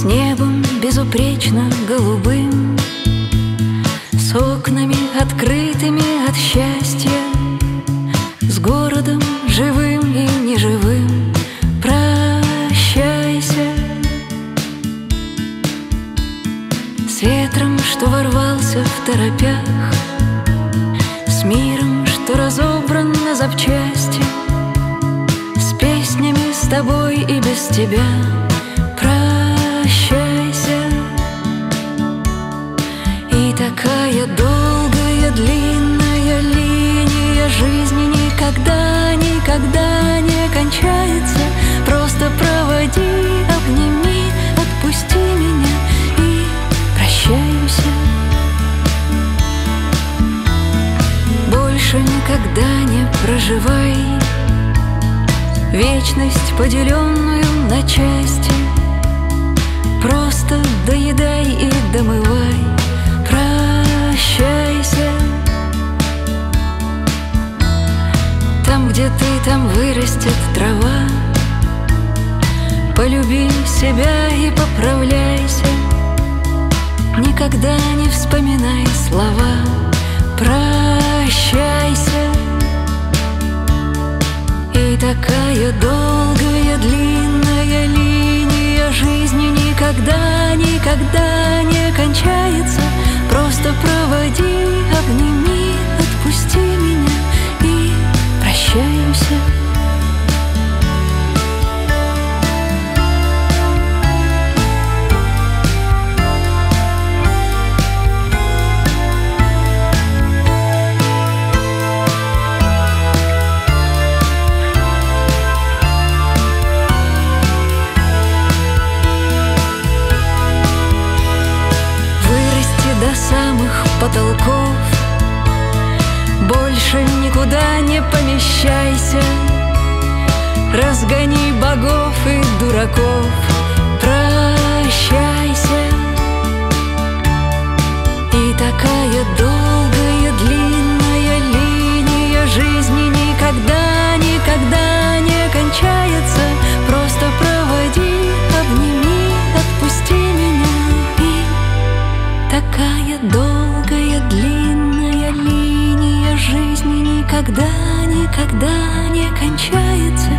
небом безупречно голубым, с окнами открытыми от счастья, с городом живым и неживым. Прощайся с ветром, что ворвался в торопях, с миром, что разобран на запчасти, с песнями с тобой и без тебя. Прощайся. И такая долгая, длинная линия жизни никогда, никогда не кончается. Просто проводи, обними, отпусти меня и прощаемся. Больше никогда не проживай вечность, поделенную на части. Просто доедай и домывай. Прощайся. Там, где ты, там вырастет трава. Полюби себя и поправляйся. Никогда не вспоминай слова. Прощайся. И такая долгая, длинная линия жизни никогда, никогда не кончается. Просто проводи, обними, отпусти меня и прощаемся. Потолков больше никуда не помещайся. Разгони богов и дураков. Прощайся. И такая долгая, длинная линия жизни никогда, никогда не кончается. Просто проводи, обними, отпусти меня. И такая долгая, длинная линия жизни никогда, никогда не кончается.